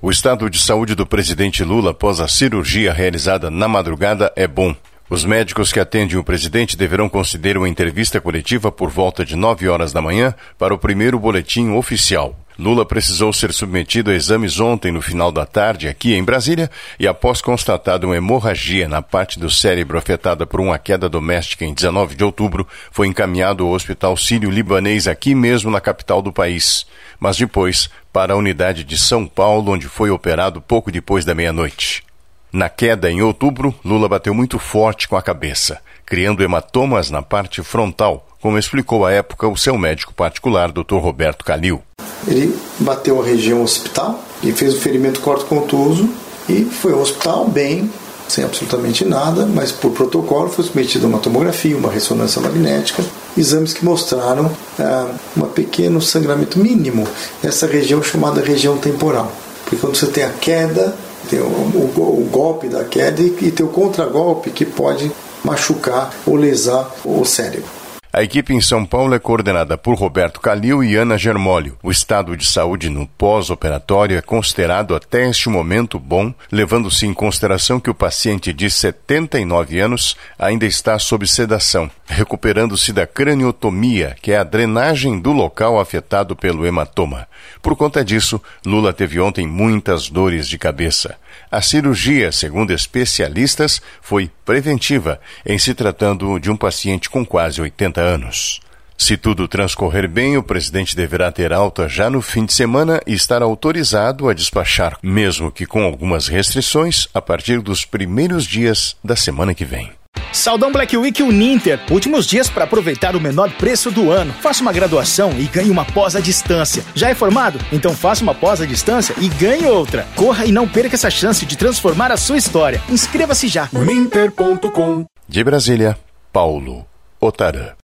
O estado de saúde do presidente Lula após a cirurgia realizada na madrugada é bom. Os médicos que atendem o presidente deverão conceder uma entrevista coletiva por volta de 9 horas da manhã para o primeiro boletim oficial. Lula precisou ser submetido a exames ontem no final da tarde aqui em Brasília e após constatada uma hemorragia na parte do cérebro afetada por uma queda doméstica em 19 de outubro, foi encaminhado ao Hospital Sírio-Libanês aqui mesmo na capital do país, mas depois para a unidade de São Paulo, onde foi operado pouco depois da meia-noite. Na queda em outubro, Lula bateu muito forte com a cabeça, criando hematomas na parte frontal, como explicou à época o seu médico particular, Dr. Roberto Calil. Ele bateu a região hospital e fez o ferimento corto-contuso e foi ao hospital bem, sem absolutamente nada, mas por protocolo foi submetido a uma tomografia, uma ressonância magnética, exames que mostraram um pequeno sangramento mínimo nessa região chamada região temporal. Porque quando você tem a queda, tem o golpe da queda e tem o contragolpe que pode machucar ou lesar o cérebro. A equipe em São Paulo é coordenada por Roberto Calil e Ana Germólio. O estado de saúde no pós-operatório é considerado até este momento bom, levando-se em consideração que o paciente de 79 anos ainda está sob sedação, recuperando-se da craniotomia, que é a drenagem do local afetado pelo hematoma. Por conta disso, Lula teve ontem muitas dores de cabeça. A cirurgia, segundo especialistas, foi preventiva, em se tratando de um paciente com quase 80 anos. Se tudo transcorrer bem, o presidente deverá ter alta já no fim de semana e estar autorizado a despachar, mesmo que com algumas restrições, a partir dos primeiros dias da semana que vem. Saldão Black Week Uninter. Últimos dias para aproveitar o menor preço do ano. Faça uma graduação e ganhe uma pós à distância. Já é formado? Então faça uma pós à distância e ganhe outra. Corra e não perca essa chance de transformar a sua história. Inscreva-se já. Uninter.com. De Brasília, Paulo Otarã.